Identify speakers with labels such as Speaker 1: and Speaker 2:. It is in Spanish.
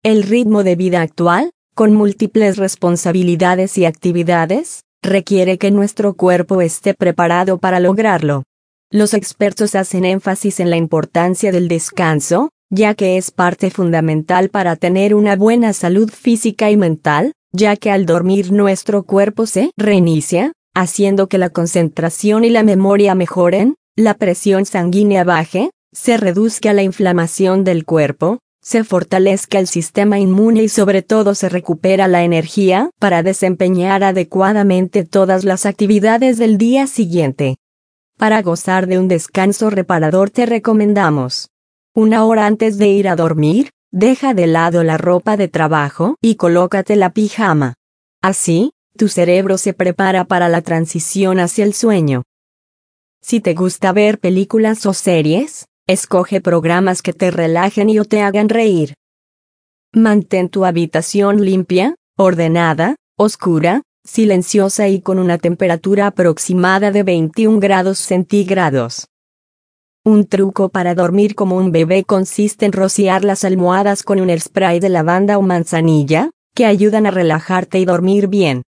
Speaker 1: El ritmo de vida actual, con múltiples responsabilidades y actividades, requiere que nuestro cuerpo esté preparado para lograrlo. Los expertos hacen énfasis en la importancia del descanso, ya que es parte fundamental para tener una buena salud física y mental, ya que al dormir nuestro cuerpo se reinicia, haciendo que la concentración y la memoria mejoren, la presión sanguínea baje, se reduzca la inflamación del cuerpo, se fortalezca el sistema inmune y sobre todo se recupera la energía para desempeñar adecuadamente todas las actividades del día siguiente. Para gozar de un descanso reparador te recomendamos: 1 hora antes de ir a dormir, deja de lado la ropa de trabajo y colócate la pijama. Así, tu cerebro se prepara para la transición hacia el sueño. Si te gusta ver películas o series, escoge programas que te relajen y o te hagan reír. Mantén tu habitación limpia, ordenada, oscura, silenciosa y con una temperatura aproximada de 21 grados centígrados. Un truco para dormir como un bebé consiste en rociar las almohadas con un spray de lavanda o manzanilla, que ayudan a relajarte y dormir bien.